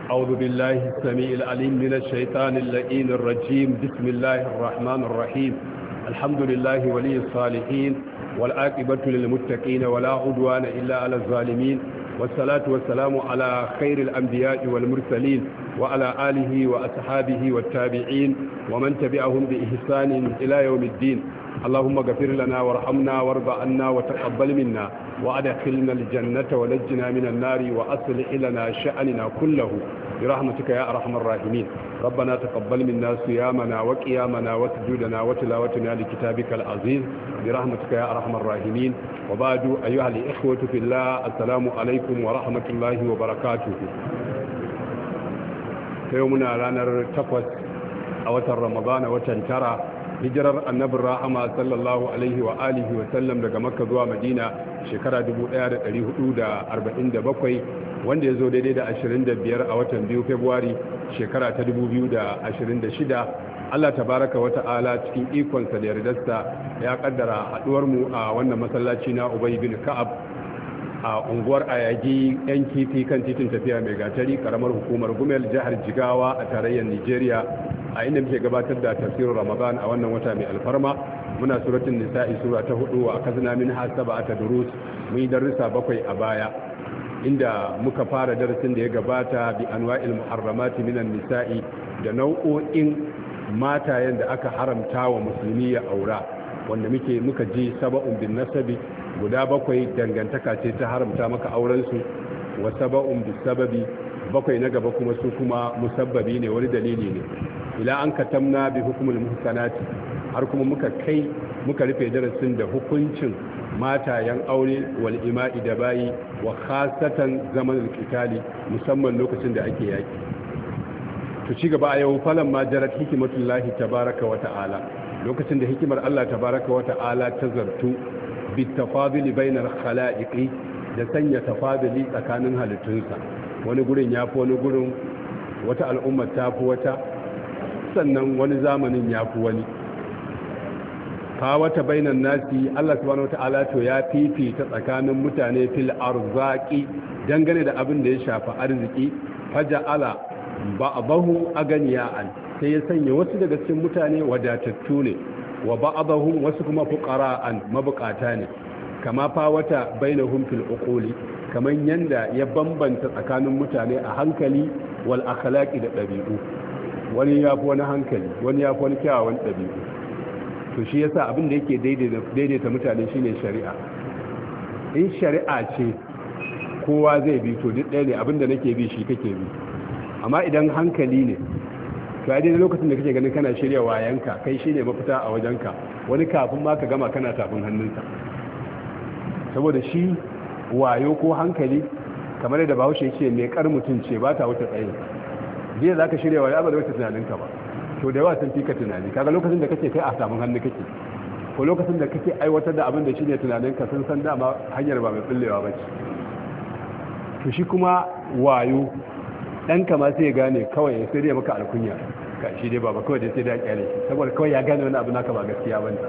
أعوذ بالله السميع العليم من الشيطان اللئيم الرجيم. بسم الله الرحمن الرحيم. الحمد لله ولي الصالحين والعاقبة للمتقين ولا عدوان إلا على الظالمين، والصلاة والسلام على خير الأنبياء والمرسلين وعلى آله وأصحابه والتابعين ومن تبعهم بإحسان إلى يوم الدين. اللهم اغفر لنا وارحمنا وارض عنا وتقبل منا وادخلنا الجنة ونجنا من النار وأصلح لنا شأننا كله برحمتك يا أرحم الراحمين. ربنا تقبل منا صيامنا وقيامنا وسجودنا وتلاوتنا لكتابك العزيز برحمتك يا أرحم الراحمين. وبعد أيها الإخوة في الله، السلام عليكم ورحمة الله وبركاته. يومنا لنا تقوى أوتر رمضان وتنترى hijirar annabin rahama sallallahu alaihi wa alihi wa sallam daga makka zuwa madina shekara 1447 wanda ya zo daidai da 25 a watan 2 februari shekara ta 2026. Allah tabaraka wa ta'ala cikin ikonsa da yardarsa ya kaddara haduwar mu a wannan masallaci na Ubay bin Ka'ab a unguwar Ayagi yan kifi kan titin tafiya mai gatari karamar hukumar Gumel jihar Jigawa a tarayyar Nigeria, a inda muke gabatar da tafsirin Ramadan a wannan wata mai alfarma. Muna suratul nisa'i sura ta 4 wa akazna minha sab'ata durus. Mun yi darussa 7 a baya, inda muka fara darasin da ya gabata bi anwa'il muharramati minan nisa'i, da nau'o'in matayen da aka haramta wa musulmi ya aura, wanda muka ji sab'un bin nasabi, guda 7 dangantaka ce ta haramta maka auren su, wa sab'un bis sababi, 7 na gaba kuma su kuma musabbabi ne, wani dalili ne. Ila an katamna bi hukumul muhsanati, har kuma muka rufe darasin da hukuncin matayen aure wal ima'i da bayi, wa khasatan zaman al-qitali, musamman lokacin da ake yaki. To ci gaba a yau, falan ma jarat hikmatullahi tabaraka wa ta'ala, lokacin da hikimar Allah tabaraka wa ta'ala ta zartu bi tafadili bainal khalaiqi, da sanya tafadili tsakanin halittunsa. Wani gurin yafi wani gurin, wata al'umma ta fi wata, sannan wani zamanin ya fi wani. Kawata bainan nasi, Allah subhanahu wata'ala to ya fifita tsakanin mutane fil arzaki, dangane da abin da ya shafi arziki. Faja'ala ba'dahu aganiya'an, sai ya sanya wasu daga cikin mutane wadatattu ne, wa ba'dahum wasu kuma fuqara'an, mabukata ne. Kama fawata bainahum fil uquli, kaman yanda ya bambanta tsakanin mutane a hankali wal akhlaqi da dabi'u. Wani ya fi wani hankali, wani ya fi wani kyawawan ɗabi'u. To shi yasa abin da yake daidaita mutane shine shari'a. In shari'a ce kowa zai bi, to duk ɗaya ne, abin da nake bi shi kake bi. Amma idan hankali ne, to a daidai lokacin da kake ganin kana shirya wayanka, kai shine mafita a wajenka, wani kafin ma ka gama kana tafin hannunsa. Saboda shi wayo ko hankali, kamar yadda Bahaushe ce, mai kar mutum ce ba ta wuce tsayin. jiya za ka shirya wa ya ba da wata tunaninka ba, to da yawa sun fi ka tunani. Kaga lokacin da kake kai a samun hannu kake, ko lokacin da kake aiwatar da abin da shi ne tunaninka, sun san dama hanyar ba mai ɓullewa ba ce. To shi kuma wayo ɗanka ma sai ya gane kawai, ya sai dai maka alkunya, ka shi dai baba kawai dai sai da ya kyale shi, saboda kawai ya gane wani abu naka ba gaskiya ba ne.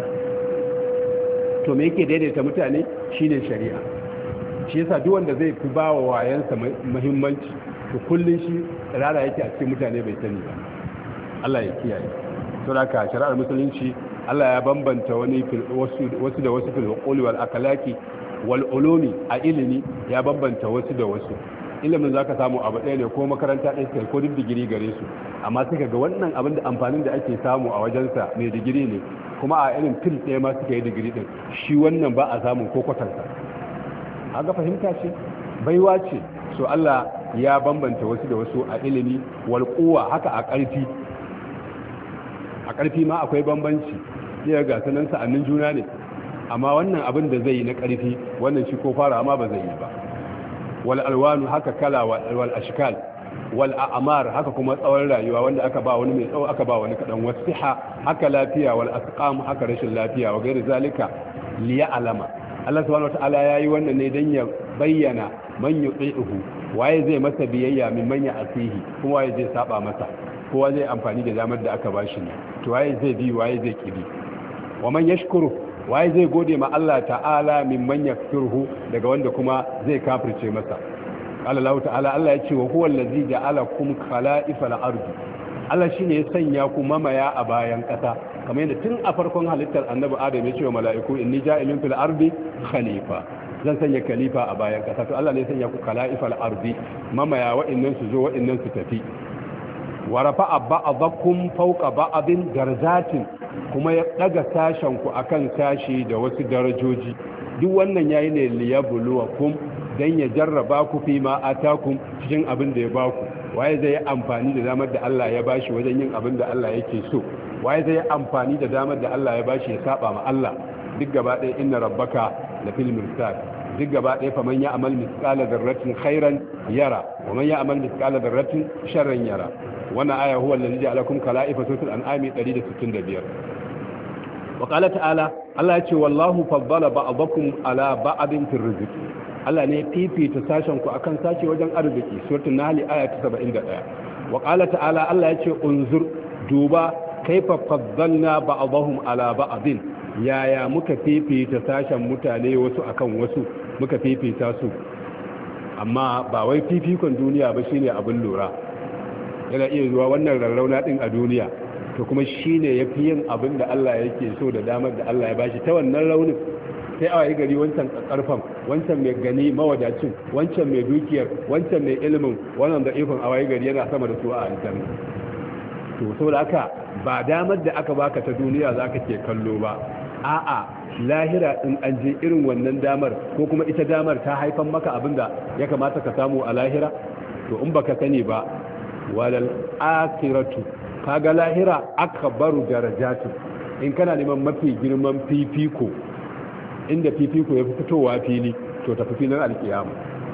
To me yake daidaita mutane shine shari'a. Shi yasa duk wanda zai fi ba wa wayansa muhimmanci, to kullun shi rara yake a cikin mutane bai sani ba. Allah ya kiyaye. To da ka shari'ar musulunci, Allah ya bambanta wasu da wasu fil quli wal akhlaqi wal ulumi, a ilimi ya bambanta wasu da wasu. Ilimin zaka samu abu ɗaya ne, ko makaranta ɗaya sai ko duk digiri gare su, amma sai kaga wannan abin da amfanin da ake samu a wajensa mai digiri ne, kuma a irin fil ɗaya ma suka yi digiri din, shi wannan ba a samun ko kwatansa. Haka fahimta ce, baiwa ce. So Allah ya bambanta wasu da wasu a ilimi wal quwwa, haka a ƙarfi. A ƙarfi ma akwai bambanci, sai ga sanan sa'annin juna ne, amma wannan abin da zai yi na ƙarfi, wannan shi ko fara ma ba zai yi ba. Wal alwanu, haka kala, wal ashkal wal a'mar, haka kuma tsawon rayuwa, wanda aka ba wani mai tsawo aka ba wani kadan. Wasiha, haka lafiya, wal asqam, haka rashin lafiya, wa gairi zalika liya alama. Allah subhanahu wataala yayi wannan ne dan ya bayyana man yuti'uhu, waye zai masa biyayya, min man ya'sihi, kuma waye zai saba masa. Kowa zai amfani da damar da aka bashi ne, to waye zai bi, waye zai kibi. Wa man yashkuru, waye zai gode ma Allah ta'ala, min man yakfurhu, daga wanda kuma zai kafirce masa. Allah ta'ala Allah ya ce wa huwa allazi ja'alakum khala'ifal ardi Allah shine ya sanya ku mamaya a bayan kasa kamar yadda tun a farkon halittar annabi Adam ya ce wa mala'iku inni ja'ilun fil ardi khalifa zan sanya khalifa a bayan kasa to Allah ne ya sanya ku khala'ifal ardi mamaya wa'annan su zo wa'annan su tafi wa rafa'a ba'dakum fawqa ba'din darajatin kuma ya daga sashen ku akan sashi da wasu darajoji duk wannan yayi ne liyabluwakum dan ya jarraba ku fi ma atakum cikin abin da ya baku waye zai yi amfani da damar da Allah ya bashi wajen yin abin da Allah yake so waye zai yi amfani da damar da Allah ya bashi ya saba ma Allah duk gaba ɗaya inna rabbaka la fil mirsad duk gaba ɗaya fa man ya'mal mithqala dharratin khairan yara wa man ya'mal mithqala dharratin sharran yara wannan aya huwa allazi ja'alakum khala'ifa suratul an'am 165 wa qala ta'ala Allah ya ce wallahu faddala ba'dakum ala ba'din fil rizq Allah ne fifita sashen ku akan sashe wajen arziki suratul nahl aya ta 71 wa qala ta'ala Allah ya ce unzur duba kaifa faddalna ba'dahum ala ba'din yaya muka fifita sashen mutane wasu akan wasu muka fifita su amma ba wai fifikon duniya ba shine abin lura yana iya zuwa wannan rarrauna din a duniya to kuma shine yafi yin abin da Allah yake so da damar da Allah ya bashi ta wannan raunin sai a yi gari wancan karfan wancan mai gani mawadacin wancan mai dukiyar wancan mai ilimin wannan da ifin a wayi gari yana sama da su a aljanna to saboda haka ba damar da aka baka ta duniya zaka ke kallo ba a'a lahira in an je irin wannan damar ko kuma ita damar ta haifan maka abinda ya kamata ka samu a lahira to in baka sani ba walal akhiratu kaga lahira akbaru darajatu in kana neman mafi girman fifiko inda fifiko ya fi fitowa fili to tafi filin alkiyama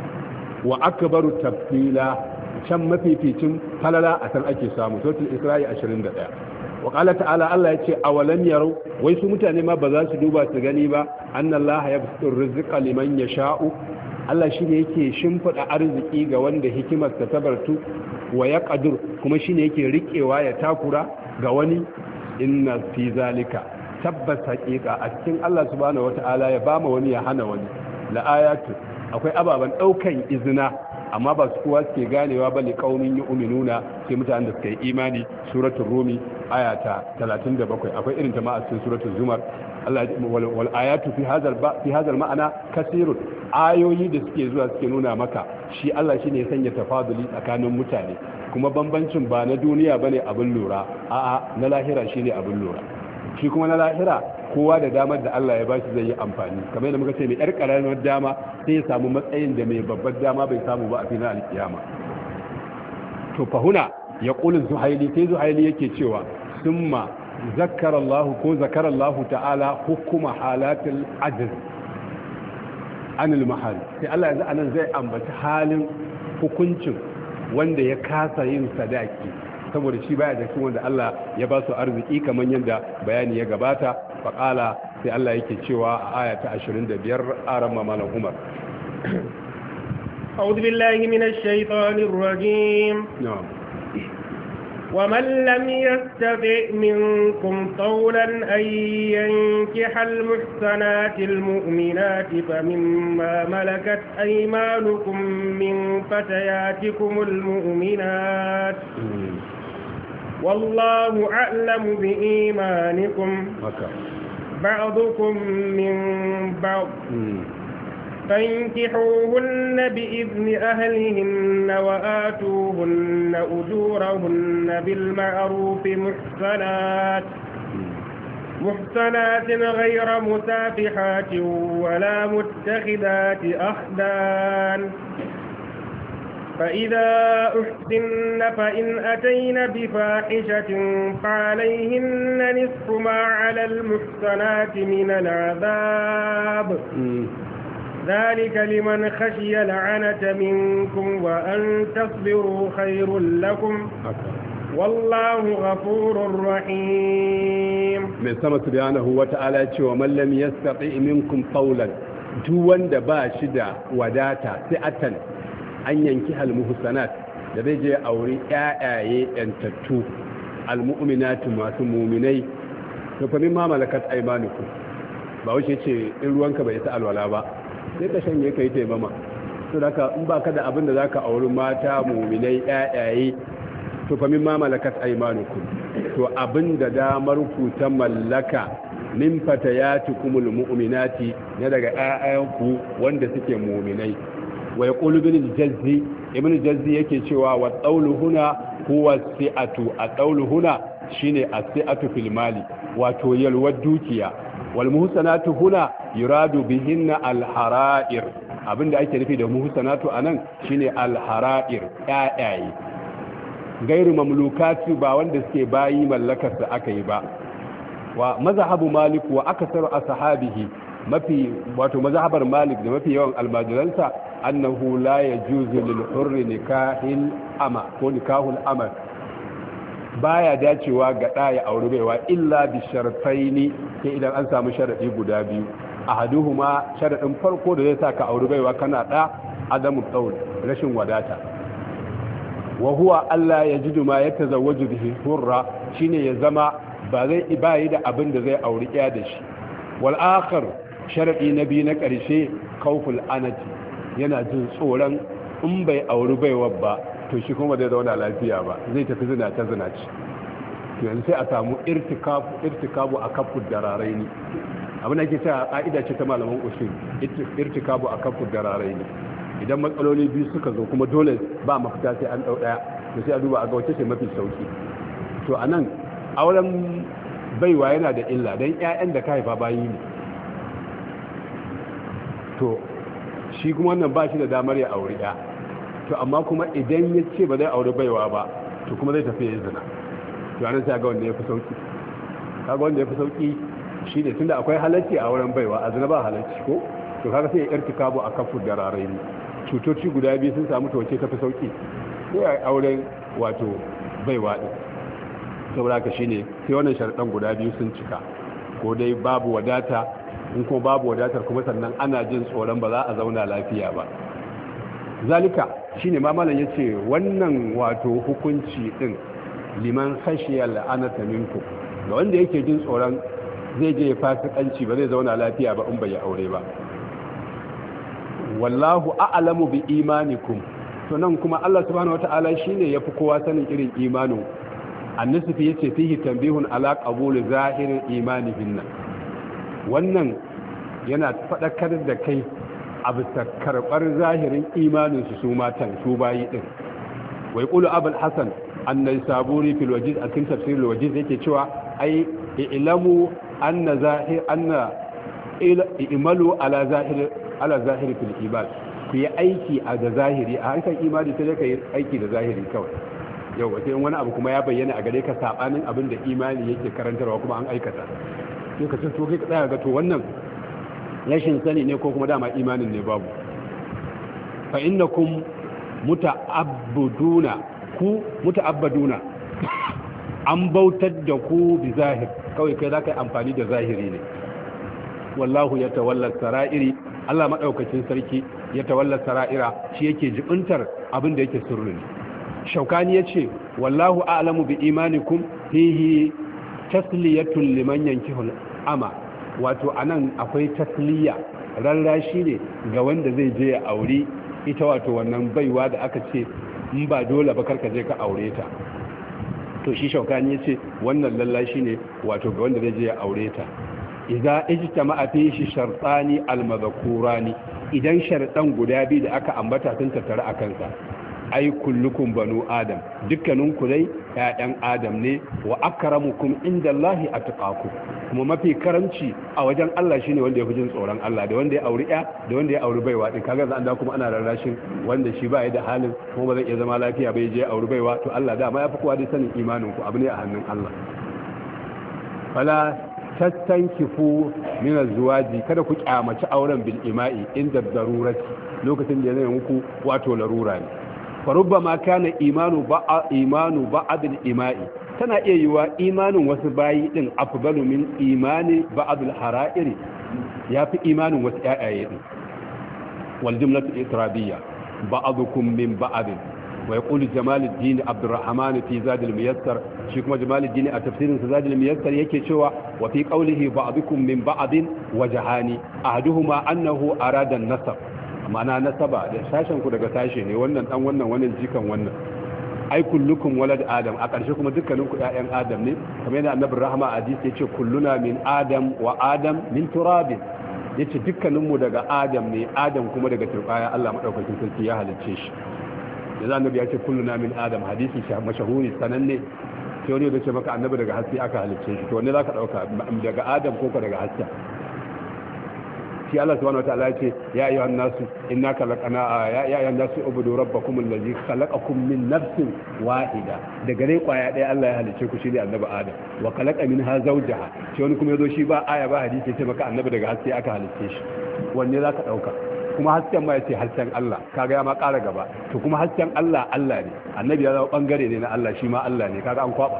wa akbaru tafsila can mafificin falala a san ake samu suratul isra'i 21 wa qala ta'ala Allah yace awalam yarau wai su mutane ma ba za su duba su gani ba annallaha yabsutu rizqa liman yasha'u Allah shine yake shimfida arziki ga wanda hikimar ta tabartu wa yaqdir kuma shine yake rikewa ya takura ga wani inna fi zalika tabbas haqiqa a cikin Allah subhanahu wataala ya bama wani ya hana wani la ayatu akwai ababan daukan izina amma ba su kowa suke ganewa ba liqaumin yu'minuna sai mutanen da suka yi imani suratul rumi ayata 37 akwai irin ta ma a cikin suratul zumar Allah wal ayatu fi hadal ma'ana kasirun ayoyi da suke zuwa suke nuna maka shi Allah shine ya sanya tafaduli tsakanin mutane kuma bambancin ba na duniya bane abin lura a'a na lahira shine abin lura shi kuma na lahira kowa da damar da Allah ya bashi zai yi amfani kamar yadda muka ce mai yar karamar dama sai ya samu matsayin da mai babbar dama bai samu ba a filin alkiyama to fahuna ya qulu zuhaili sai zuhaili yake cewa summa zakkara Allah ko zakara Allah ta'ala hukuma halatil ajz anil mahal sai Allah yanzu anan zai ambaci halin hukuncin wanda ya kasa yin sadaki saboda shi baya da cikin wanda Allah ya ba su arziki kamar yadda bayani ya gabata faqala sai Allah yake cewa a aya ta 25 aran malam Umar أعوذ بالله من الشيطان الرجيم ومن لم يستطع منكم طولا أن ينكح المحصنات المؤمنات فمما ملكت أيمانكم من فتياتكم المؤمنات والله أعلم بإيمانكم بعضكم من بعض فانكحوهن بإذن أهلهن وآتوهن أجورهن بالمعروف محسنات غير مسافحات ولا متخذات أخدان فإذا أحسن فإن أتين بفاحشة فعليهن نصف ما على المحسنات من العذاب ذلك لمن خشي العنة منكم وأن تصبروا خير لكم والله غفور رحيم من سمى سبحانه وتعالى ومن لم يستطع منكم طولا دوان دباشدا وداتا سعة أن ينكح المحسنات da zai je aure ƴaƴaye ƴantattu almu'minatu masu mu'minai to fa mimma malakat aymanukum ba wace ce in ruwanka bai isa alwala ba sai ka shanye kai taimama to daga in baka da abin da zaka auri mata mu'minai ƴaƴaye to fa mimma malakat aymanukum to abin da damar ku ta mallaka min fatayatikumul mu'minati ne daga ƴaƴanku wanda suke mu'minai wa yaqulu ibn al-jazzi yake cewa wa qawlu huna huwa si'atu a qawlu huna shine as-si'atu fil mali wato yalwar dukiya wal muhsanatu huna yuradu bihinna al-hara'ir abinda ake nufi da muhsanatu anan shine al-hara'ir ƴaƴaye gairu mamlukati ba wanda suke bayi mallakar da aka yi ba wa mazhabu malik wa aksaru ashabihi mafi wato mazhabar malik da mafi yawan almajiransa annahu la yajuzu lil hurri nikahil ama ko nikahul ama baya dacewa ga da ya aure baiwa illa bi shartaini sai idan an samu sharadi guda biyu ahaduhuma sharadin farko da zai saka aure baiwa kana da adamu taul rashin wadata wa huwa alla yajidu ma yatazawwaju bihi hurra shine ya zama ba zai bayi da abin da zai auri ya da shi wal akhar sharadi nabi na karshe kauful anati yana jin tsoron in bai auri baiwa ba to shi kuma zai zauna lafiya ba zai tafi zina ta zina ci to yanzu sai a samu irtikabu a kafin dararai ne abin da ake cewa ka'ida ce ta malaman usul irtikabu a kafin dararai ne idan matsaloli biyu suka zo kuma dole ba mafita sai an dau daya to sai a duba a ga wacce ce mafi sauki to anan auren baiwa yana da illa dan ƴaƴan da ka haifa bayi ne to shi kuma wannan ba shi da damar ya aure ya to amma kuma idan ya ce ba zai aure baiwa ba to kuma zai tafi ya zina to anan sai ga wanda ya fi sauki kaga wanda ya fi sauki shi ne tunda akwai halacci a wurin baiwa a zina ba halacci ko to kaga sai ya irtikabu a kafur da rarai ne cutoci guda biyu sun samu to wace ta fi sauki sai a auren wato baiwa din saboda ka shine sai wannan sharadan guda biyu sun cika ko dai babu wadata in kuma babu wadatar kuma sannan ana jin tsoron ba za a zauna lafiya ba zalika shine ma malam yace wannan wato hukunci din liman khashiyal la'anata minkum ga wanda yake jin tsoron zai je fasikanci ba zai zauna lafiya ba in bai aure ba wallahu a'lamu bi imanikum to nan kuma Allah subhanahu wataala shine yafi kowa sanin irin imanin annasifi yace fihi tanbihun ala qabul zahirin imanihinna wannan yana fadakar da kai a bisa karbar zahirin imanin su matan su bayi din wai qulu abul hasan an-naysaburi fil wajiz a cikin tafsir al-wajiz yake cewa ai ilamu anna zahir anna imalu ala zahir fil ibad ku yi aiki a da zahiri a harkar imani sai ka yi aiki da zahiri kawai yau sai wani abu kuma ya bayyana a gare ka sabanin abin da imani yake karantarwa kuma an aikata sai ka ce to kai ka tsaya ga to wannan rashin sani ne ko kuma dama imanin ne babu fa innakum muta'abbaduna an bautar da ku bi zahir kawai kai za ka yi amfani da zahiri ne wallahu ya tawallar sara'iri Allah maɗaukacin sarki ya tawallar sara'ira shi yake jibintar abin da yake sirri ne shaukani ya ce wallahu a'lamu bi imanikum fihi tasliyatun liman yankihul ama wato anan akwai tasliya rarrashi ne ga wanda zai je ya aure ita wato wannan baiwa da aka ce in ba dole ba karka je ka aure ta to shi shaukani ya ce wannan lallashi ne wato ga wanda zai je ya aure ta idza ijtama'a fihi shartani almadhkurani idan shartan guda biyu da aka ambata sun tattara a kansa ai kullukum banu adam dukkanin ku dai ƴaƴan adam ne wa akramukum indallahi atqakum kuma mafi karamci a wajen Allah shine wanda ya fi jin tsoron Allah da wanda ya auri da wanda ya auri baiwa din kaga zan da kuma ana rarrashin wanda shi ba ya da halin kuma ba zai iya zama lafiya bai je auri baiwa to Allah da ma ya fi kowa da sanin imanin ku abu ne a hannun Allah fala tastankifu min azwaji kada ku kyamaci auren bil ima'i inda darurati lokacin da yana muku wato larura ne farubbama kana imanu ba'd al ima'i tana iya yiwa imanin wasu bayi din afdalu min imani ba'd al hara'iri yafi imanin wasu ƴaƴaye din wal jumlatu itrabiyya ba'dukum min ba'd ويقول جمال الدين عبد الرحمن في زاد الميسر شيخ جمال الدين التفسير في زاد الميسر yake cewa وفي قوله بعضكم من بعض وجهان احدهما انه اراد النسب ma'ana nasaba da sashen ku daga sashe ne, wannan dan wannan jikan wannan. ai kullukum walad adam, a ƙarshe kuma dukkanin ku ƴaƴan adam ne, kamar yadda annabi rahama hadisi yace kulluna min adam wa adam min turabin, yace dukkanin mu daga adam ne, adam kuma daga turbaya Allah madaukakin sarki ya halicce shi. yanzu annabi ya ce kulluna min adam, hadisi mashahuri sananne. sai wani da ce maka annabi daga haske aka halicce shi, to wanne zaka dauka, daga adam ko ka daga haske? shi Allah subhanahu wataala ya ce ya ayyuhan nasu inna khalaqna ya ayyuhan nasu ubudu rabbakum allazi khalaqakum min nafsin wahida, daga rai kwaya ɗaya Allah ya halicce ku, shine annabi adam. wa khalaqa minha zawjaha, shi wani kuma yazo shi ba aya ba hadisi ya ce maka annabi daga haske aka halicce shi. wanne zaka dauka? kuma hasken ma yace hasken Allah, kaga ya ma ƙara gaba. to kuma hasken Allah Allah ne, annabi ya zama bangare ne na Allah, shi ma Allah ne, kaga an kwaba.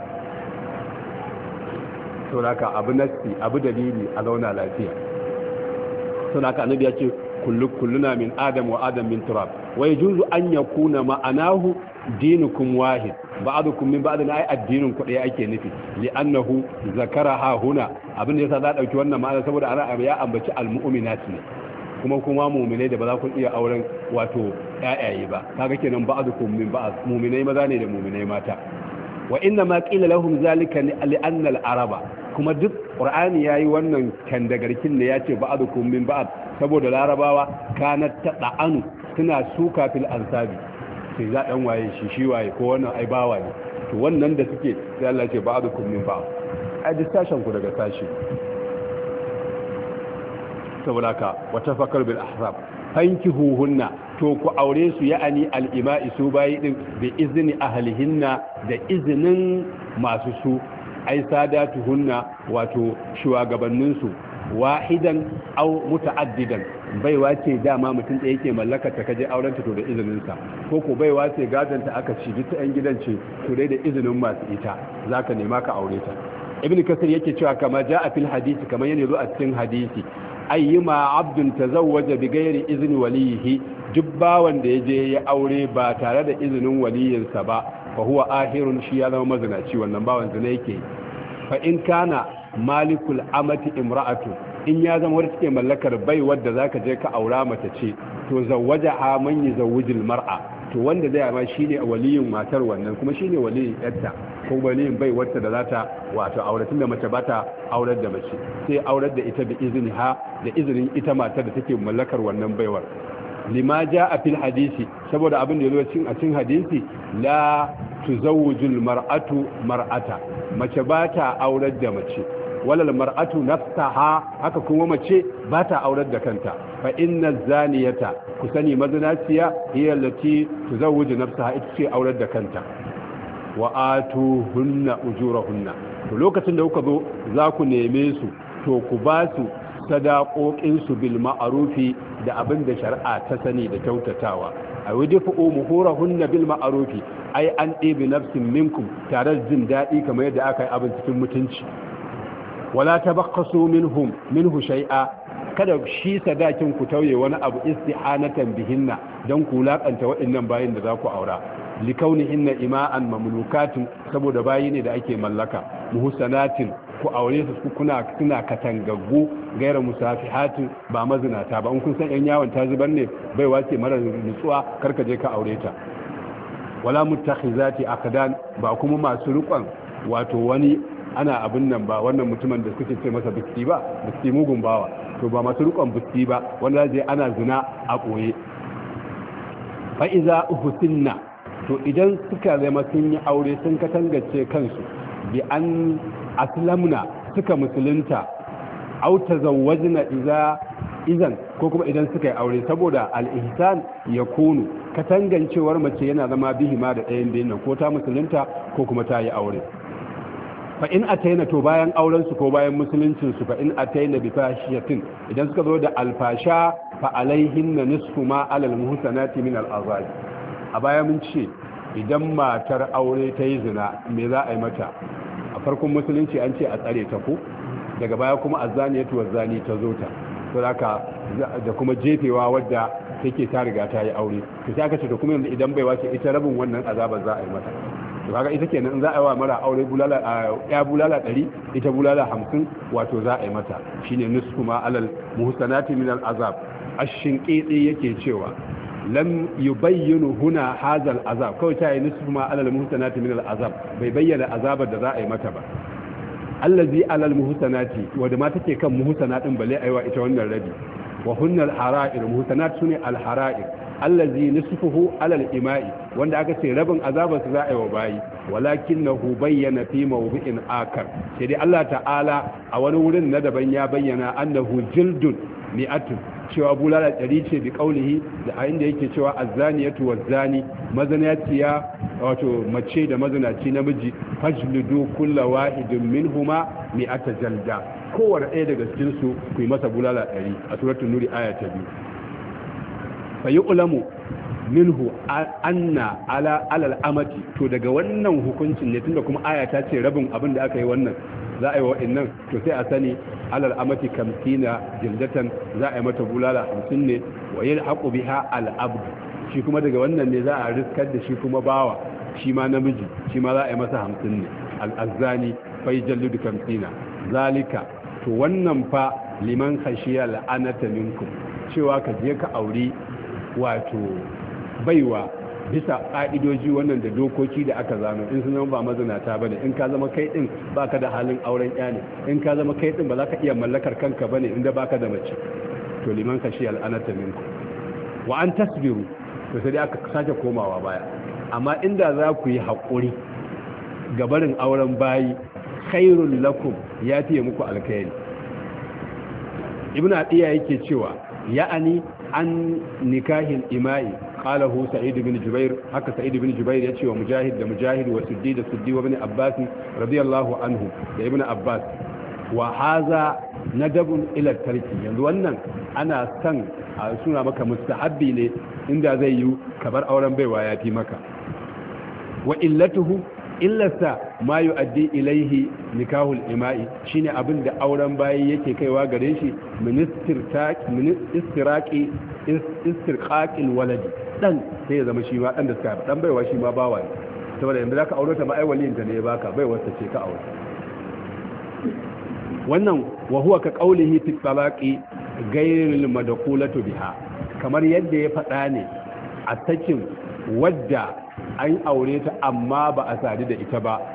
to haka abu nasti, abu dalili a zauna lafiya. to haka annabi ya ce kulluna min adam wa adam min turab, wa yajuzu an yakuna ma'anahu dinukum wahid ba'dukum min ba'd, ai addinin ku dai ake nufi, li'annahu zakaraha huna. abin da yasa za dauki wannan ma'ana saboda ana ya ambaci almu'minat ne, kuma mu'minai da ba za ku iya auren wato ƴaƴaye ba, kaga kenan ba'dukum min ba'd, mu'minai maza ne da mu'minai mata. wa inna ma qila lahum zalika li'anna al-araba, kuma duk qur'ani yayi wannan kandagarkin ne yace ba'dukum min ba'd saboda larabawa kanat tada'anu suna suka fil ansabi, sai za dan waye shi waye ko wannan ai bawa ne, to wannan da suke sai Allah ya ce ba'dukum min ba'd, ai duk sashen ku daga sashi. saboda ka wata fakar bil ahzab fankihuhunna, to ku aure su ya'ani al-ima'i su bayi din bi izni ahlihinna, da izinin masu su, ai sadatuhunna wato shugabannin su, wahidan aw muta'addidan. baiwa ce dama mutum da yake mallaka ta kaje auren ta to da izinin sa, ko ko baiwa ce gadon ta aka ci ta yan gidan ce to dai da izinin masu ita zaka nema ka aure ta. ibn kasir yake cewa kama ja'a fil hadisi, kamar yana zo a cikin hadisi, ayyuma abdun tazawwaja bi ghairi izni walihi, duk bawan da yaje ya aure ba tare da izinin waliyinsa ba, fa huwa ahirun, shi ya zama mazinaci, wannan bawan zina yake. fa in kana malikul amati imra'atu, in ya zama wadda take mallakar bai wadda zaka je ka aura mata ce, to zawwaja man yuzawwijul mar'a, to wanda zai ma shine waliyin matar wannan, kuma shine waliyin yarta ko waliyin bai wacce da zata wato auratin da mace bata aurar da mace, sai aurar da ita bi izniha, da izinin ita matar da take mallakar wannan baiwar. lima jaa fil hadisi, saboda abin da yazo cikin hadisi, la tuzawwijul mar'atu mar'ata, mace bata aurar da mace, walal mar'atu nafsaha, haka kuma mace bata aurar da kanta. fa inna zaniyata, ku sani mazinaciya, hiya allati tuzawwiju nafsaha, ita ce aurar da kanta. wa atuhunna ujurahunna, to lokacin da kuka zo za ku neme su, to ku ba su sadaqoqin su bil ma'rufi, da abin da shari'a ta sani da kyautatawa. a wadifu muhurahunna bil ma'rufi, ai an ɗebe nafsin minkum, tare da jin daɗi kamar yadda aka yi abin cikin mutunci. wala tabaqasu minhu shay'a, kada shi sadakin ku tauye wani abu istihanatan bihinna, dan ku lakanta waɗannan bayin da za ku aura. likaunihinna ima'an mamlukatin, saboda bayi ne da ake mallaka. muhsanatin, ku aure su kuna katangaggu, gaira musafihatin, ba mazinata ba. in kun san yan yawon ta zubar ne, bai wace mara nutsuwa, karka je ka aure ta. wala muttakhizati aqdan, ba kuma masu rukon wato wani ana abin nan ba, wannan mutumin da suke ce masa biski ba, biski mugun bawa, to ba masu rukon biski ba, wanda zai ana zina a koye. fa iza uhsinna, to idan suka zama sun yi aure sun katangace kansu, bi an aslamna, suka musulunta, au tazawwajna izan, ko kuma idan suka yi aure, saboda al-ihsan yakunu, katangancewar mace yana zama bihima da ɗayan biyan nan, ko ta musulunta ko kuma ta yi aure. fa in ataina, to bayan auren su ko bayan musuluncin su, fa in ataina bi fashiyatin, idan suka zo da alfasha, fa alaihinna nisfu ma alal muhsanati min al-azab. a baya mun ce idan matar aure ta yi zina me za a yi mata? a farkon musulunci an ce a tsare ta ko, daga baya kuma azaniyatu wazani ta zo ta, to haka da kuma jefewa wadda take ta riga ta yi aure, to sai aka ce to kuma yanzu idan bai wace ita rabin wannan azabar za a yi mata. to kaga ita kenan in za a yi wa mara aure bulala ya bulala 100, ita bulala 50, wato za a yi mata, shine nisfu ma alal muhsanati min al azab. ash-shinqiti yake cewa lam yubayyinu huna hadha al-azab kawai ta yi nisfu ma alal muhsanati min al-azab bai bayyana azabar da za a yi mata ba allazi alal muhsanati wanda ma take kan muhsana din bale aiwa ita wannan rabi wa hunnal hara'ir muhsanat sune al-hara'ir allazi nisfuhu alal ima'i wanda aka ce rabin azabar su za a yi wa bayi walakinahu bayyana fi mawdi'in akar sai dai Allah ta'ala a wani wurin na daban ya bayyana annahu jildun mi'atun cewa bulala 100 ce bi kaulihi da a inda yake cewa azzaniyatu wazzani mazanaciya wato mace da mazanaci namiji fajlidu kulla wahidin minhuma mi'ata jalda kowanne ɗaya daga cikin su ku yi masa bulala 100 a suratul nuri aya ta 2 fa yu'lamu minhu anna ala alal amati to daga wannan hukuncin ne tunda kuma aya ta ce rabin abin da aka yi wannan za a yi wa'annan to sai a sani alal amati kamtina jildatan za a yi mata bulala 50 ne wa yalhaqu biha al abd shi kuma daga wannan ne za a riskar da shi kuma bawa shi ma namiji shi ma za a yi masa 50 ne al azani fa yajallu kamtina zalika to wannan fa liman khashiya la'anata minkum cewa ka je ka auri wato baiwa bisa ƙa'idoji wannan da dokoki da aka zano in sun zama ba mazinata ba ne in ka zama kai ɗin ba ka da halin auren ya ne in ka zama kai ɗin ba za ka iya mallakar kanka ba ne inda ba ka da mace to liman ka shi al'anata minku wa an tasbiru to sai dai aka sake komawa baya amma inda za ku yi haƙuri gabarin auren bayi khairul lakum ya fiye muku alkhairi ibn adiya yake cewa ya'ani an nikahin ima'i qalahu sa'id bin jubair haka sa'id bin jubair ya ce wa mujahid da mujahid wa suddi da suddi wa ibn abbas radiyallahu anhu da ibn abbas wa haza nadabun ila tarki yanzu wannan ana san a suna maka mustahabbi ne inda zai yi kabar auren baiwa ya fi maka wa illatuhu illarsa ma yu'addi ilaihi nikahul ima'i shine abin da auren bayi yake kaiwa gare shi istirqaqil waladi dan sai ya zama shi ma dan da suka dan baiwa shi ma bawa ne saboda yanzu zaka aure ta ma ai waliyin ta ne ya baka baiwar ta ce ka aure wannan wa huwa ka qawlihi fi talaqi ghayril madkhulatu biha kamar yadda ya faɗa ne a sakin wadda an aure ta amma ba a sadu da ita ba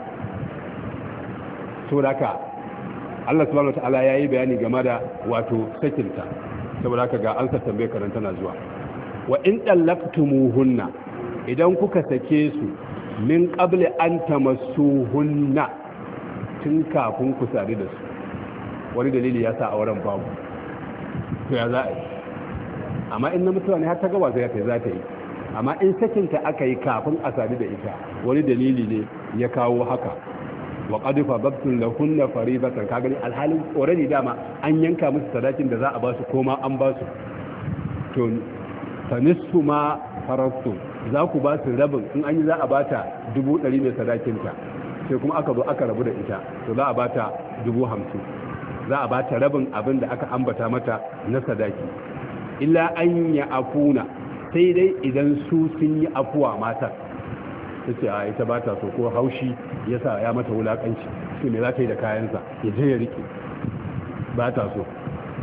saboda haka Allah subhanahu wataala yayi bayani game da wato sakinta saboda haka ga alsa tambaye karanta na zuwa wa in dallaqtumuhunna idan kuka sake su min qabli an tamassuhunna tun kafin ku sadu da su wani dalili ya sa auren babu to ya za a yi amma in na mutuwa ne har ta gaba zai za ta yi amma in sakinta aka yi kafin a sadu da ita wani dalili ne ya kawo haka wa qad fadabtum lahunna faribatan ka gani alhalin already dama an yanka musu sadakin da za a ba su koma an ba su to tanisfu ma farastu za ku ba su rabin in an yi za a bata 100 mai sadakinta sai kuma aka zo aka rabu da ita to za a bata 50 za a bata rabin abin da aka ambata mata na sadaki illa an ya afuna sai dai idan su sun yi afuwa matar ta ce a ita ba ta so ko haushi ya sa ya mata wulakanci su ne za ta yi da kayansa ya je ya rike ba ta so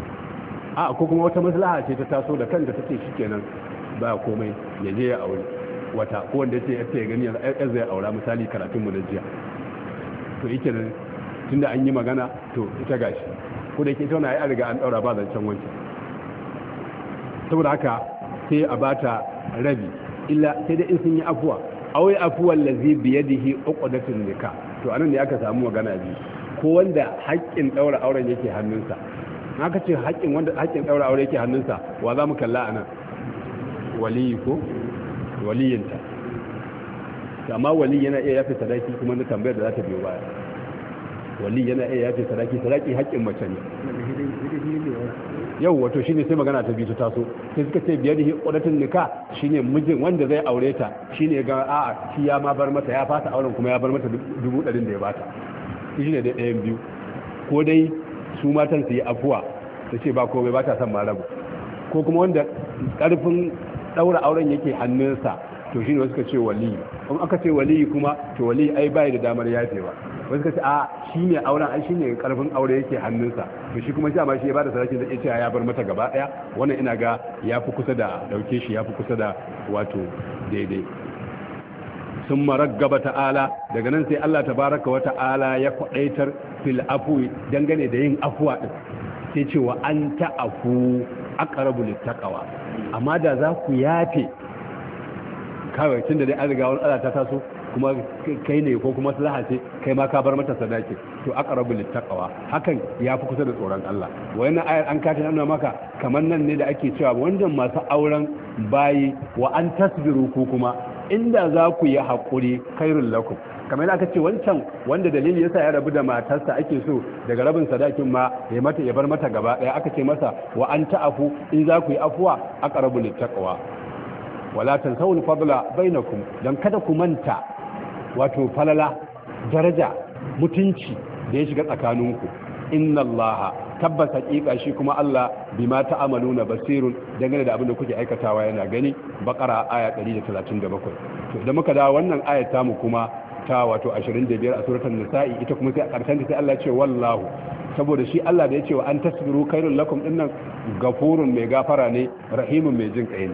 a ko kuma wata maslaha ce ta taso da kanta ta ce shi kenan ba komai ya je ya aure wata ko wanda ce ya gani yanzu ai zai aura misali karatun mu na jiya to yake nan tunda an yi magana to ita gashi ko da yake ita wannan ai an riga an daura ba zancen wancan saboda haka sai a bata rabi illa sai da in sun yi afuwa awai afuwan lazi biyadihi uqdatun nikah to anan ne aka samu magana biyu ko wanda haƙƙin daura auren yake hannunsa haka ce haƙƙin wanda haƙƙin daura aure yake hannunsa wa za mu kalla anan waliyi ko waliyinta amma wali yana iya yafe sadaki kuma na tambayar da za ta biyo baya wali yana iya yafe sadaki haƙƙin mace ne yau wato shine sai magana ta biyu ta taso sai suka ce biyar da ƙudatun nika shine mijin wanda zai aure ta shine ga a'a shi ya ma bar mata ya fasa auren kuma ya bar mata 100 da ya bata shine dai ɗayan biyu ko dai su matan su yi afuwa ta ce ba komai ba ta son ma rabu ko kuma wanda ƙarfin ɗaura auren yake hannunsa to shine wasu suka ce wali in aka ce wali kuma to wali ai bai da damar yafewa wani suka ce a shi ne auren ai shi ne karfin aure yake hannunsa to shi kuma shi ma shi ya bada sadakin zai ce ya bar mata gaba daya wannan ina ga ya fi kusa da dauke shi ya fi kusa da wato daidai sun maraggaba ta'ala daga nan sai Allah tabaraka wa ta'ala ya kwadaitar fil afwi dangane da yin afwa din sai cewa an ta'afu aqrabu littaqwa amma da za ku yafe kawai tunda dai an riga wani Allah ta taso kuma kai ne ko kuma maslaha ce kai ma ka bar mata sadaki to aqrabu littaqwa hakan yafi kusa da tsoron Allah wannan ayar an kace nuna maka kamar nan ne da ake cewa wannan masu auren bayi wa an tasbiru ku kuma inda za ku yi hakuri khairul lakum kamar yadda aka ce wancan wanda dalili yasa ya rabu da matarsa ake so daga rabin sadakin ma ya bar mata gaba daya aka ce masa wa an ta'afu in za ku yi afwa aqrabu littaqwa wala tansawul fadla bainakum dan kada ku manta wato falala daraja mutunci da ya shiga tsakaninku inna allaha tabbas haqiqa shi kuma Allah bima ta'amaluna basirun dangane da abin da kuke aikatawa yana gani bakara aya 137 to idan muka dawo wannan ayat tamu kuma ta wato 25 a suratul nisa'i ita kuma sai a karshen sai Allah ya ce wallahu saboda shi Allah da ya ce wa an tasbiru khairul lakum dinnan gafurun mai gafara ne rahimun mai jin kai ne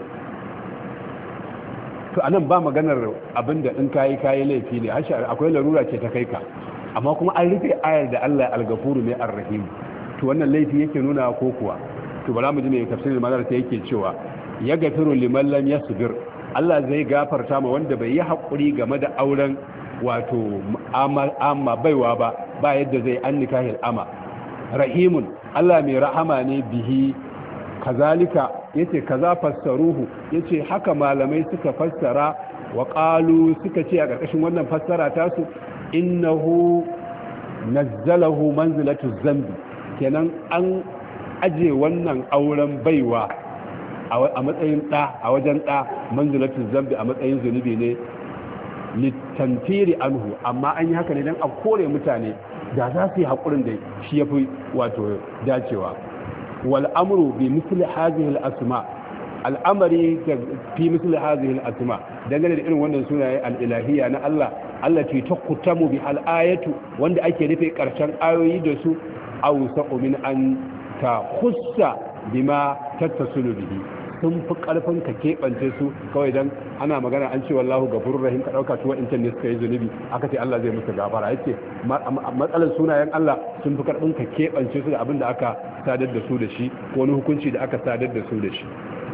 to anan ba maganar abinda in kayi laifi ne har akwai larura ce ta kai ka amma kuma an rufe ayar da Allah al-gafuru ne ar-rahim to wannan laifi yake nuna ko kuwa to bara mu ji mai tafsirin manar ta yake cewa ya gafiru liman lam yasbir Allah zai gafarta ma wanda bai yi hakuri game da auren wato amma baiwa ba yadda zai an nikahil ama rahimun Allah mai rahama ne bihi kazalika yace kaza fassaruhu yace haka malamai suka fassara wa qalu suka ce a ƙarƙashin wannan fassara tasu innahu nazzalahu manzilatu zambi kenan an aje wannan auren baiwa a matsayin a wajen manzilatu zambi a matsayin zunubi ne litantiri anhu amma an yi haka ne dan a kore mutane da za su yi haƙurin da shi yafi wato dacewa wal amru bi misli hadhihi al asma al'amari fi misli hadhihi al asma dangane da irin wannan sunaye al ilahiyya na Allah allati taqtamu bi al ayatu wanda ake rufe karshen ayoyi da su awsa'u min an ta khussa bima tattasulu bihi sun fi karfin ka keɓance su kawai dan ana magana an ce wallahu gafurur rahim ka dauka tuwa intan ne suka yi zunubi aka ce Allah zai musu gafara yace matsalar sunayen Allah sun fi karfin ka keɓance su da abin da aka sadar da su da shi ko wani hukunci da aka sadar da su da shi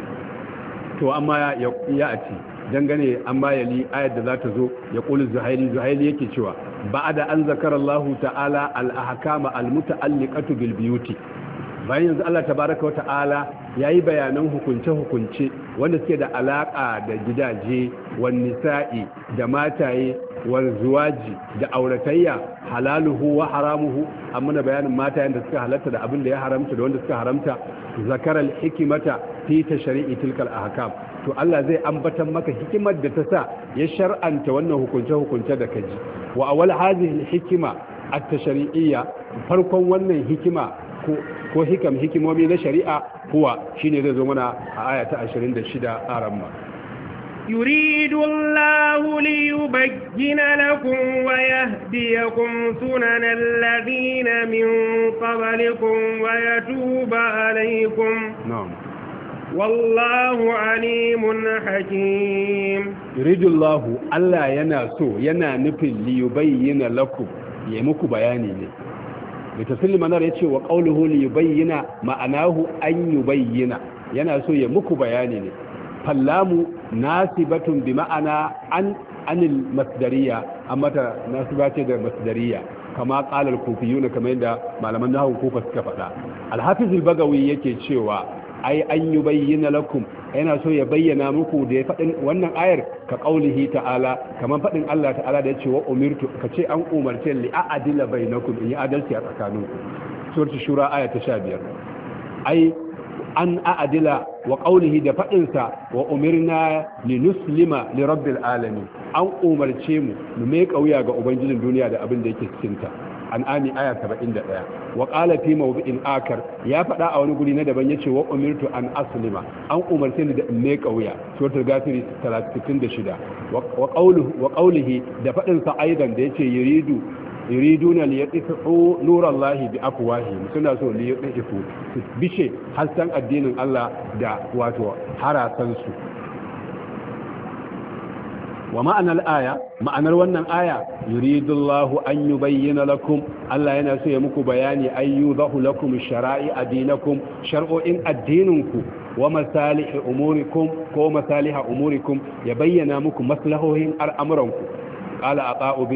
to amma ya ati dangane amma yali ayat da za ta zo ya qulu zuhaili yake cewa ba'da an zakara Allah ta'ala al-ahkama al-muta'alliqatu bil biyuti bayan yanzu Allah tabaraka wa ta'ala yayi bayanan hukunce wanda suke da alaka da gidaje wan nisa'i da mataye wal zuwaji da auratayya halaluhu wa haramuhu amma da bayanin matayen da suka halatta da abin da ya haramta da wanda suka haramta zakaral hikimata fi tashri'i tilkal ahkam to Allah zai ambatan maka hikimar da ta sa ya shar'anta wannan hukunce da kaji wa awal hadhihi hikima at-tashri'iyya farkon wannan hikima ko hikimomi na shari'a kuwa shine zai zo mana a aya ta 26 a ramma يريد الله ليبين لكم ويهديكم سنن الذين من قبلكم ويتوب عليكم نعم والله عليم حكيم يريد الله ألا يناسو ينانفل ليبين لكم يمكو بياني لتفل منار يتشي وقوله ليبين معناه أن يبين يناسو يمكو بياني fallamu nasibatun bi ma'ana anil masdariya amma ta nasiba ce da masdariya kama qala al-kufiyuna kamar yadda malaman nahwu kufa suka faɗa al-hafiz al-bagawi yake cewa ai an yubayyana lakum yana so ya bayyana muku da ya faɗin wannan ayar ka qaulihi ta'ala kamar faɗin Allah ta'ala da yace wa umirtu kace an umarce li a'dila bainakum in yi adalci a tsakaninku suratul shura aya ta 15 ai an a'adila wa qawlihi da fadinsa wa umirna linuslima li rabbil alamin an umarce mu mai kauya ga ubangijin duniya da abin da yake cikin ta an'ami aya 71 wa qala fi mawdi'in akar ya fada a wani guri na daban yace wa umirtu an aslima an umarce ni da mai kauya suratul ghafir 66 wa qawlihi da fadinsa aidan da yace yuridu yuriduna liyatfi'u nurallahi bi afwahihim suna so liyatfi'u su bishe hasken addinin Allah da wato harasan su wa ma'anar aya ma'anar wannan aya yuridullahu an yubayyana lakum Allah yana so ya muku bayani ayyudahu lakum shara'i adinakum shar'o'in addininku wa masalih umurikum ko masaliha umurikum ya bayyana muku maslahohin al'amuranku qala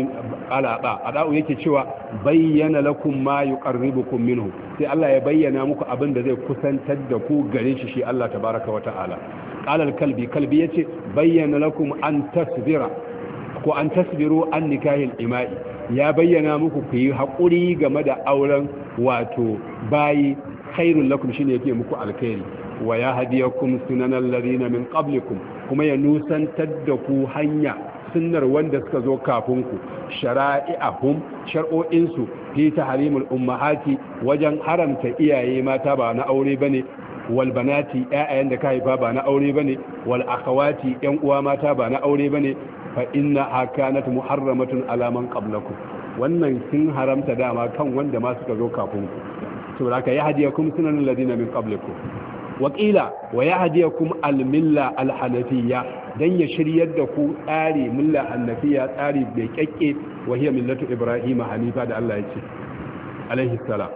ata'u yake cewa bayyana lakum ma yuqarribukum minhu sai Allah ya bayyana muku abin da zai kusantar da ku gare shi Allah tabaaraka wa ta'ala qala al-kalbi yace bayyana lakum an tasbira ko an tasbiru an nikahil ima'i ya bayyana muku ku yi hakuri game da auren wato bayi khairul lakum shine yake muku alkhairi wa yahdiyakum sunanal ladina min qablikum kuma ya nusantar da ku hanya sunnar wanda suka zo kafin ku shara'i'ahum shar'o'insu fi tahrimul ummahati wajen haramta iyaye mata ba na aure bane wal banati ƴaƴan da ka haifa ba na aure bane wal akhawati ƴan uwa mata ba na aure bane fa inna akanat muharramatun ala man qablakum wannan sun haramta dama kan wanda ma suka zo kafin ku to haka ya hadiyakum sunan alladina min qablikum wa qila wa yahdiyakum al milla al hanafiyya dan ya shiryar da ku tsari milla hanafiyya tsari bai kyakke wa hiya millatu ibrahim hanifa da Allah ya ce alaihi salam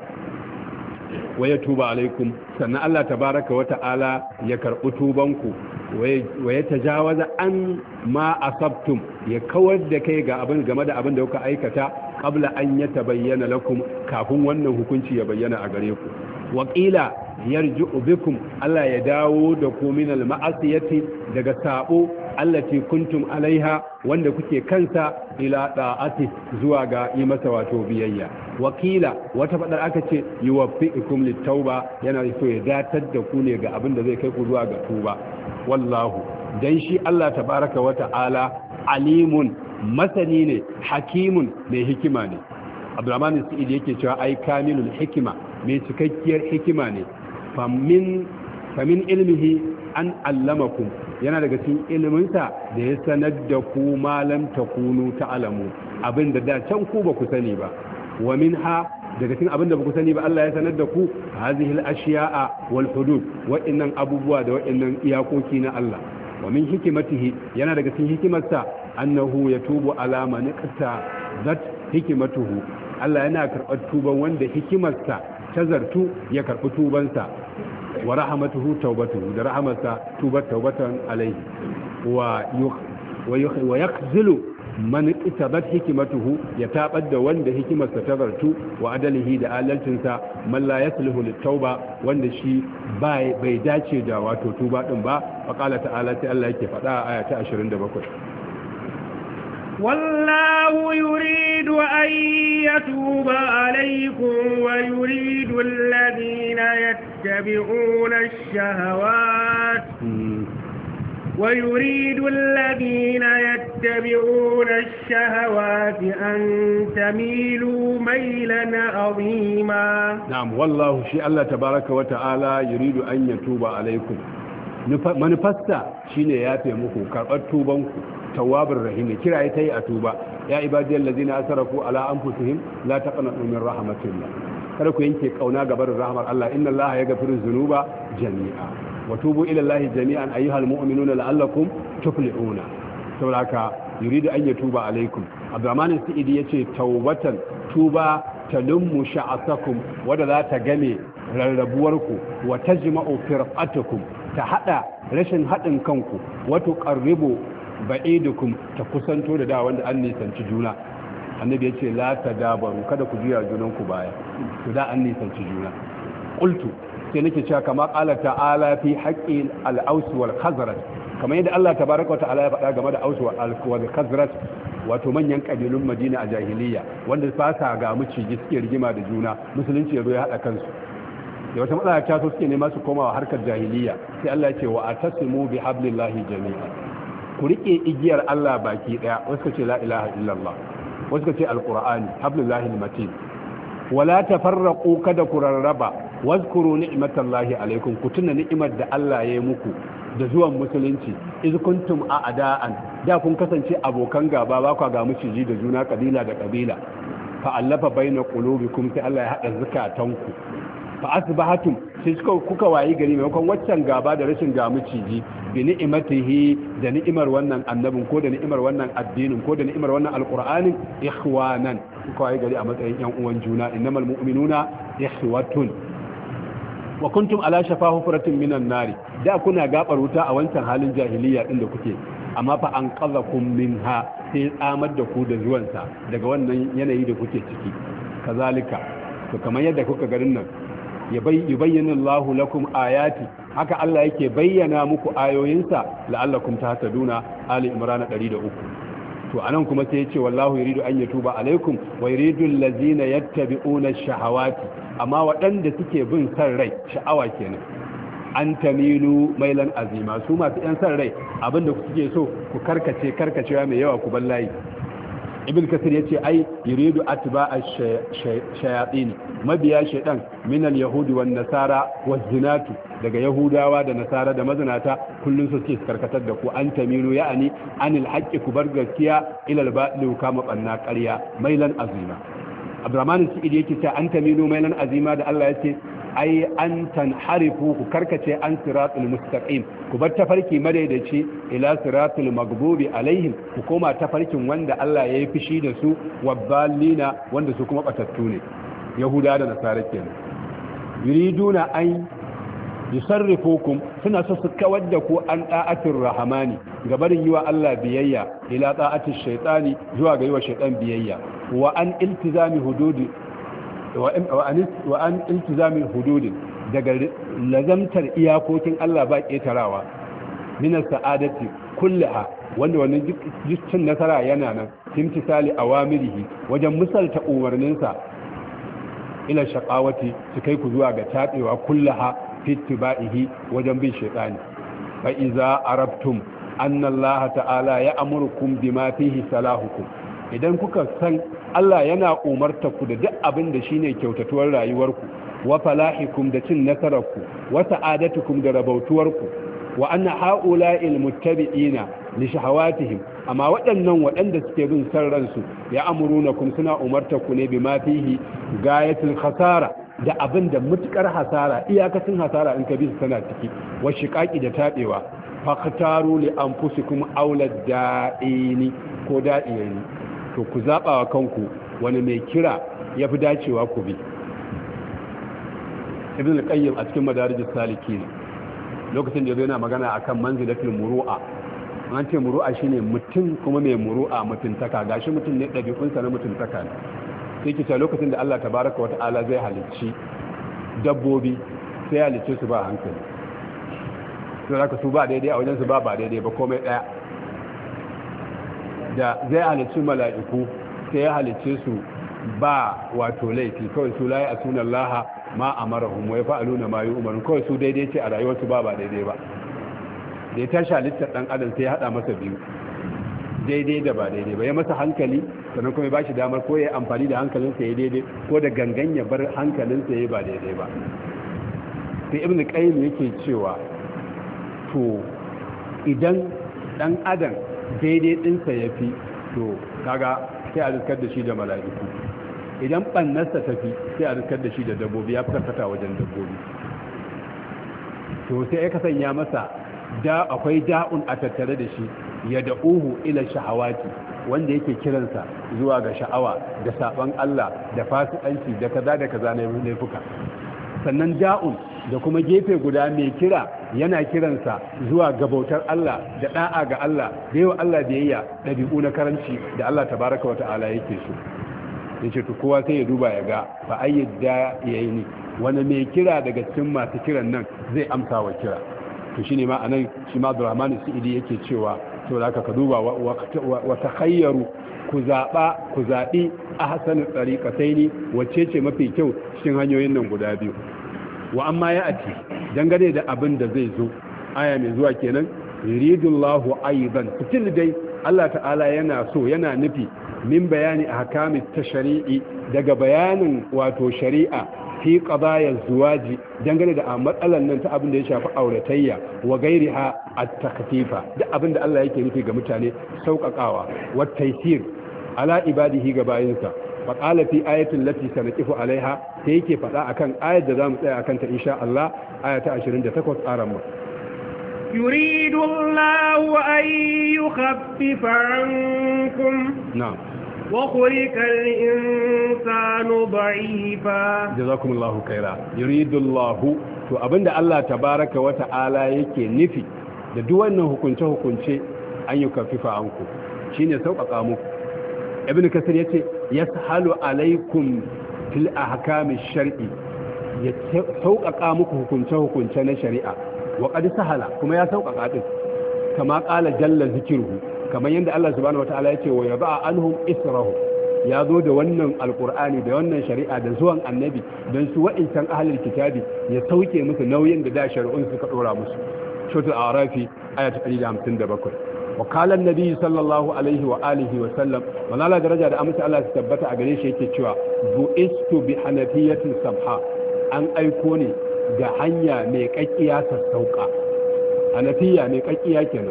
wa ya tuba alaikum sannan Allah tabaraka wa ta'ala ya karɓi tubanku wa ya tajawaza an ma asabtum ya kawar da kai ga abin game da abin da kuka aikata qabla an yatabayyana lakum kafin wannan hukunci ya bayyana a gare ku wa qila yarji'u bikum Allah ya dawo da ku min al-ma'asiyati daga sabo allati kuntum alaiha wanda kuke kansa ila da'ati zuwa ga yi masa wato biyayya wakila wata fadar aka ce yuwaffiqukum litauba yana so ya datar da ku ne ga abin da zai kai ku zuwa ga tuba wallahu dan shi Allah tabaraka wa ta'ala alimun masani ne hakimun mai hikima ne Abdurrahman Sa'id yake cewa ai kamilul hikima mai cikakkiyar hikima ne famin ilmihi an allamakum yana daga cikin iliminsa da ya sanar da ku malam takunu ta'lamu abinda da can ku ba ku sani ba wa minha daga cikin abinda ba ku sani ba Allah ya sanar da ku hadhihi al-ashiya'a wal hudud wa'annan abubuwa da wa'annan iyakoki na Allah wa min hikimatihi yana daga cikin hikimarsa annahu yatubu ala man iqta zat hikimatuhu Allah yana karɓar tuban wanda hikimarsa ta zartu ya karɓi tubansa wa rahmatuhu taubatuhu da rahamarsa taubatan alaihi wa yakzilu man itabat hikimatuhu ya tabar da wanda hikimarsa ta zartu wa adalihi da alalcinsa man la yasluhu litauba wanda shi bai dace da wato tuba din ba fa qala ta'ala sai Allah yake faɗa a aya ta 27 والله يريد أن يتوب عليكم ويريد الذين يتبعون الشهوات أن تميلوا ميلا عظيما نعم والله شيء الله تبارك وتعالى يريد أن يتوب عليكم manufarsa shine ya fi muku karɓar tubanku tawwabur rahim kira ita yi a tuba ya ibadiyal ladina asrafu ala anfusihim la taqnatu min rahmatillah kada ku yanke kauna ga barin rahmar Allah inna Allah yaghfiru dhunuba jami'a wa tubu ila Allah jami'an ayyuhal mu'minuna la'allakum tuflihuna saboda yuridu an yatuba alaikum Abdurrahman Sa'idi yace tawbatan tuba talummu sha'asakum wanda za ta game rarrabuwarku wa tajma'u firqatakum ta hada rashin hadin kanku wato qarribu ba'idukum ta kusanto da wanda an nisanci juna annabi yace la tadabaru kada ku juya junanku baya to da an nisanci juna qultu sai nake cewa kama qala ta'ala fi haqqi al-aws wal khazraj kamar yadda Allah tabaaraka wa ta'ala ya faɗa game da aus wal khazraj wato manyan kabilun Madina a jahiliya wanda fasa ga miciji suke rigima da juna musulunci ya zo ya hada kansu da wata matsala ta so suke nema su komawa harkar jahiliya sai Allah ya ce wa atasimu bi hablillahi jami'a ku rike igiyar Allah baki daya wasu ce la ilaha illallah wasu ce alqur'ani hablillahi almatin wala tafarraqu kada ku rarraba wazkuru ni'matallahi alaikum ku tuna ni'imar da Allah ya yi muku da zuwan musulunci iz kuntum a'da'an da kun kasance abokan gaba ba ku ga miciji da juna kabila da kabila fa allafa baina qulubikum sai Allah ya hada zakatanku fa asbahatum sai kuka wayi gari maimakon waccan gaba da rashin gamuciji bi ni'imatihi da ni'imar wannan annabin ko da ni'imar wannan addinin ko da ni'imar wannan alqur'anin ikhwanan kuka wayi gari a matsayin yan uwan juna innamal mu'minuna ikhwatun wa kuntum ala shafa hufratin minan nari da kuna gabar wuta a wancan halin jahiliya din da kuke amma fa an qazakum minha sai tsamar da ku da zuwansa daga wannan yanayi da kuke ciki kazalika to kamar yadda kuka garin nan yubayyinu Allahu lakum ayati haka Allah yake bayyana muku ayoyinsa la'allakum tahtaduna ali imran 103 to anan kuma sai yace wallahu yuridu an yatuba alaikum wa yuridu allazina yattabi'una ash-shahawati amma waɗanda suke bin san rai sha'awa kenan an tamilu mailan azima su masu yan san rai abinda kuke so ku karkacewa mai yawa ku ballayi ibn kasir yace ai yuridu atba ash-shayatin mabiya shaytan min al-yahudi wan nasara waz-zinatu daga yahudawa da nasara da mazinata kullun su suke karkatar da ku an tamilu ya'ani anil haqqi ku bar gaskiya ila al-batil kama banna ƙarya mailan azima abdurrahman sa'id yake cewa an tamilu mailan azima da Allah yace ai an tanharifu ku karkace an siratul mustaqim ku bar tafarki madaidaici ila siratul maghdubi alaihim ku koma tafarkin wanda Allah ya yi fishi da su wabballina wanda su kuma batattu ne yahuda da nasara kenan yuriduna an yusarrifukum suna so su kawar da ku an da'atir rahmani gabarin yiwa Allah biyayya ila da'atish shaytani zuwa ga yiwa shaytan biyayya wa an iltizami hududi wa an iltizamin hududin daga lazamtar iyakokin Allah ba ƙetarawa minas sa'adati kullaha wanda wannan jistin nasara yana nan timtisali awamirihi wajen misalta umarninsa ila shaqawati su kai ku zuwa ga tabewa kullaha fitibaihi wajen bin shaytani fa iza arabtum anna Allah ta'ala ya amurukum bima fihi salahukum idan kuka san Allah yana umarta ku da duk abin da shine kyautatuwar rayuwarku wa falahikum da cin nasararku wa sa'adatukum da rabautuwarku wa anna ha'ula'il muttabi'ina li shahawatihim amma waɗanda suke bin san ransu ya amurunakum suna umarta ku ne bima fihi gayatul khasara da abin da mutukar hasara iyakacin hasara in ka bi su tana ciki wa shiqaqi da tabewa faqtaru li anfusikum awlad da'ini ko da'iyani to ku zaɓa wa kanku wani mai kira ya fi dacewa ku bi ibn al-qayyim a cikin madarijus salikin lokacin da yana magana akan manzilatul muru'a an ce muru'a shine mutum kuma mai muru'a mutuntaka gashi mutum ne dabi'unsa na mutuntaka ne sai kice lokacin da Allah tabaaraka wa ta'ala zai halicci dabbobi sai halicce su ba hankali to zaka su ba daidai a wajen su ba daidai ba komai daya da zai halicci mala'iku sai ya halicce su ba wato laifi kawai su layi a sunan laha ma a marahun wai fa'alu na mayu umarin kawai su daidai ce a rayuwarsu ba daidai ba da ya tashi halittar ɗan adam sai ya haɗa masa biyu daidai da ba daidai ba ya masa hankali sannan kuma ya ba shi damar ko ya amfani da hankalinsa ya daidai ko da gangan ya bar hankalinsa ya ba daidai ba sai ibn qayyim yake cewa to idan ɗan adam daidai ɗinsa ya fi to kaga sai a riskar da shi da mala'iku idan ɓannarsa ta fi sai a riskar da shi da dabbobi ya fi karkata wajen dabbobi to sai ya kasanya masa da akwai da'un a tattare da shi ya da'uhu ila shahawati wanda yake kiransa zuwa ga sha'awa da saban Allah da fasikanci da kaza da kaza na laifuka sannan da'un da kuma gefe guda mai kira yana kiransa zuwa ga bautar Allah da da'a ga Allah da yawa Allah biyayya dabi'u na karanci da Allah tabaraka wa ta'ala yake so yace to kowa sai ya duba ya ga fa ayyada yayi wani mai kira daga cikin masu kiran nan zai amsa wa kira to shine ma anan shi ma Abdurrahman Sa'idi yake cewa to haka ka duba wa takhayyaru ku zaɓi a hasanin tsariƙatai wacce ce mafi kyau cikin hanyoyin nan guda biyu wa amma ya ati dangane da abin da zai zo aya mai zuwa kenan yuridullahu aidan fitil dai Allah ta'ala yana so yana nufi min bayani ahkamit tashri'i daga bayanin wato shari'a fi qadaya zuwaji dangane da matsalan nan ta abin da ya shafi auratayya wa gairiha at-takhfifa duk abin da Allah yake nufi ga mutane sauƙaƙawa wa taysir ala ibadihi ga bayinsa fa qala fi ayatin lati sanaqifu alaiha sai yake faɗa akan ayat da zamu tsaya akan ta insha Allah aya ta 28 aran mu يريد الله أن يخفف عنكم na'am وخلق الإنسان ضعيفا جزاكم الله خيرا يريد الله to abinda Allah tabaraka wa ta'ala yake nufi da duk wannan hukunce an yi kafifa anku shine sauƙaƙa muku ibn kasir yace yashalu alaikum fil ahkam shar'i ya sauƙaƙa muku hukunce na shari'a wa qad sahala kuma ya sauƙaƙa din kama qala jalla zikruhu kamar yadda Allah subhanahu wataala yace wa yaba anhum israhu ya zo da wannan alqur'ani da wannan shari'a da zuwan annabi don su wa'incan ahlul kitabi ya sauke musu nauyin da shari'un suka dora musu suratul a'rafi aya ta 157 wa qala an-nabi sallallahu alaihi wa alihi wa sallam manala daraja da amince Allah su tabbata a gare shi yake cewa bu'istu bi hanafiyatin sabha an aiko ne ga hanya mai kakkiya sassauka hanafiya mai kakkiya kenan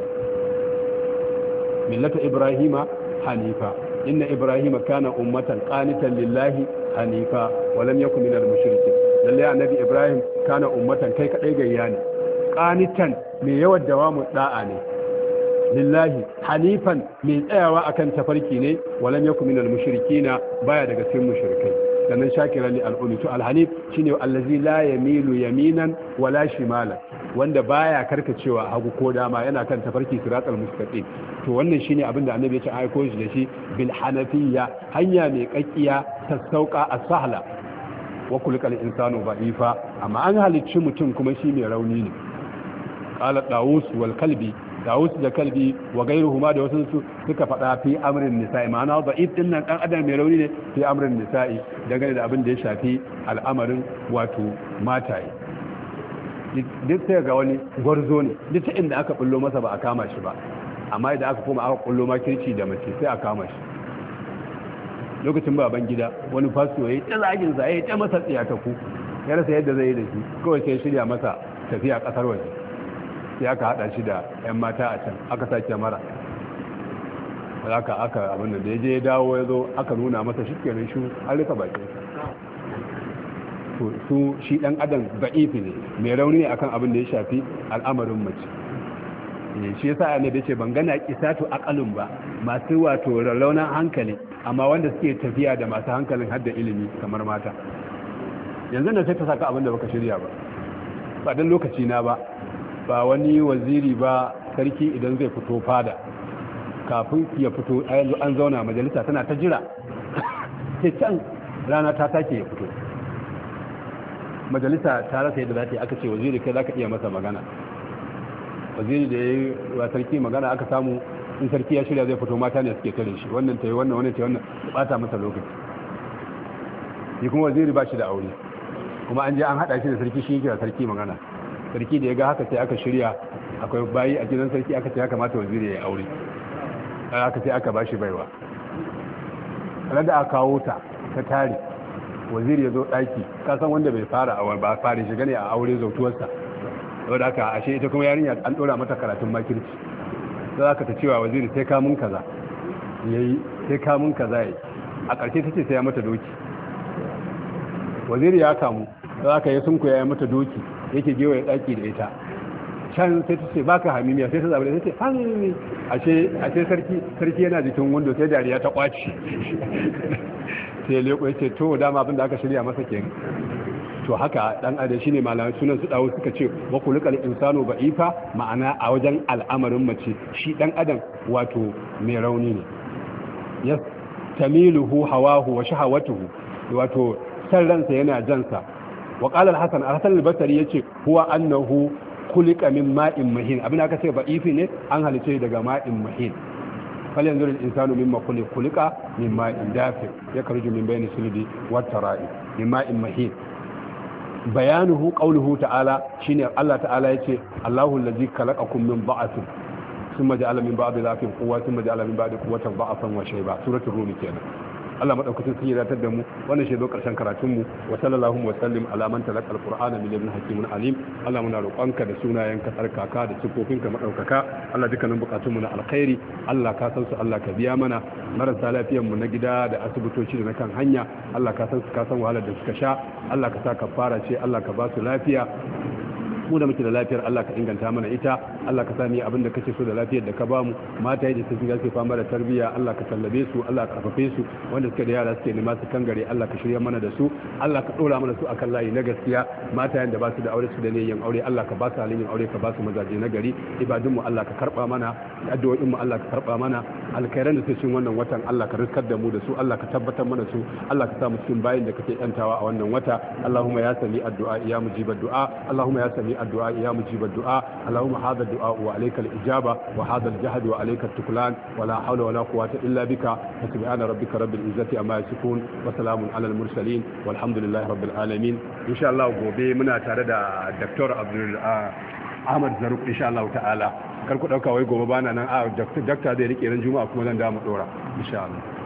millata ibrahima hanifa inna ibrahima kana ummatan qanitan lillahi hanifa wa lam yakun minal mushrikin lalle annabi ibrahim kana ummatan kai kadai gayya ne qanitan mai yawan dawamu da'a ne lillahi hanifan mai tsayawa akan tafarki ne wa lam yakun minal mushrikina baya daga cikin mushrikai sannan shakiran li al-ummi to al-hanif shine allazi la yamilu yaminan wala shimalan wanda baya karkacewa hagu ko dama yana kan tafarki siratal mustaqim to wannan shine abin da annabi ya ce aiko shi da shi bil hanafiyya hanya mai kakkiya sassauka as-sahla wa kulikal insanu ba'ifa amma an halicci mutum kuma shi mai rauni ne qala dawus wal kalbi dawus da kalbi wa gairuhuma da wasu suka faɗa fi amrin nisa'i ma'ana da'if din nan dan adam mai rauni ne fi amrin nisa'i dangane da abin da ya shafi al'amarin wato mataye duk sai ga wani gwarzo ne duk ta inda aka bullo masa ba a kama shi ba amma idan aka koma aka kullo makirci da mace sai a kama shi lokacin baban gida wani fasto ya yi ta zagin sa ya yi ta masa tsiyataku ya rasa yadda zai yi da shi kawai sai shirya masa tafiya kasar waje sai aka hada shi da yan mata a can aka sake mara aka abin da ya je ya dawo ya zo aka nuna masa shi kenan shi an rufe bakin su shi dan adam ba'ifi ne mai rauni ne akan abin da ya shafi al'amarin mace shi yasa ne da ce ban gana kisatu aqalun ba masu wato raunan hankali amma wanda suke tafiya da masu hankalin hadda ilimi kamar mata yanzu na sai ta saka abin da baka shirya ba ba dan lokaci na ba wani waziri ba sarki idan zai fito fada kafin ya fito an zauna majalisa tana ta jira sai can rana ta take ya fito majalisa ta rasa yadda za ta yi aka ce waziri kai za ka iya masa magana waziri da ya yi wa sarki magana aka samu in sarki ya shirya zai fito mata ne suke tare shi wannan ta yi wannan ta yi wannan bata masa lokaci yi kuma waziri ba shi da aure kuma an je an haɗa shi da sarki shi yake da sarki magana sarki da ya ga haka sai aka shirya akwai bayi a gidan sarki aka ce ya kamata waziri ya yi aure aka ce aka ba shi baiwa ranar da aka kawo ta tare waziri ya zo ɗaki kasan wanda bai fara ba fara shiga ne a aure zautuwarsa saboda haka ashe ita kuma yarinya an ɗora mata karatun makirci za ka ta cewa waziri sai kamun kaza yayi sai kamun kaza yayi a ƙarshe ta ce sai ya mata doki waziri ya kamu za ka yi sunku ya mata doki yake gewaye ɗaki da ita can sai ta ce baka hamimiya sai ta zaɓi da ta ce hamimi ashe sarki yana jikin wando sai dariya ta ƙwaci sai leko ya ce to dama abin da aka shirya masa ke to haka dan adam shine malamai sunan su dawo suka ce wa kulikal insanu ba'ifa ma'ana a wajen al'amarin mace shi dan adam wato mai rauni ne yas tamiluhu hawahu wa shahawatuhu wato san ransa yana jansa wa qala al-hasan al-basri yace huwa annahu kulika min ma'in mahin abin aka ce ba'ifi ne an halice daga ma'in mahin fal yanzuru al-insanu mimma kulika min ma'in dafi yakhruju min bayni sulbi wat tara'i min ma'in mahin bayanuhu qawluhu ta'ala shine Allah ta'ala yace Allahu allazi khalaqakum min da'afin thumma ja'ala min ba'di dha'fin quwwatan thumma ja'ala min ba'di quwwatin da'afan wa shayba suratul rum kenan Allah madaukakin sun yadatar da mu wannan shi zo karshen karatun mu wa sallallahu wa sallim ala man talaqa alqur'ana min ladun hakimin alim Allah muna roƙonka da sunayenka tsarkaka da sifofinka madaukaka Allah dukkanin bukatun mu na alkhairi Allah ka san su Allah ka biya mana marasa lafiyar mu na gida da asibitoci da na kan hanya Allah ka san su ka san wahalar da suka sha Allah ka sa kafara ce Allah ka ba su lafiya mu da muke da lafiyar Allah ka inganta mana ita Allah ka sami abin da kake so da lafiyar da ka ba mu mata da suke gaske fama da tarbiyya Allah ka tallabe su Allah ka karfafe su wanda suke da yara suke nema su kangare Allah ka shirya mana da su Allah ka dora mana su akan layi na gaskiya mata da ba su da aure su da niyyar aure Allah ka ba su halin yin aure ka ba su mazaje na gari ibadun mu Allah ka karba mana addu'o'in mu Allah ka karba mana alkhairan da suke cikin wannan watan Allah ka riskar da mu da su Allah ka tabbatar mana su Allah ka sa mu cikin bayin da kake yantawa a wannan wata Allahumma ya sami addu'a ya mujibad du'a Allahumma ya sami الدعاء يا مجيب الدعاء اللهم هذا الدعاء وعليك الإجابة وهذا الجهد وعليك التكلان ولا حول ولا قوة إلا بك فسبحان ربك رب العزة أما يصفون وسلام على المرسلين والحمد لله رب العالمين إن شاء الله gobe muna tare da Dr. Abdul Ahmad Zaruk insha Allah ta'ala kar ku dauka wai gobe bana nan Dr. zai rike ran juma'a kuma zan da mu dora insha Allah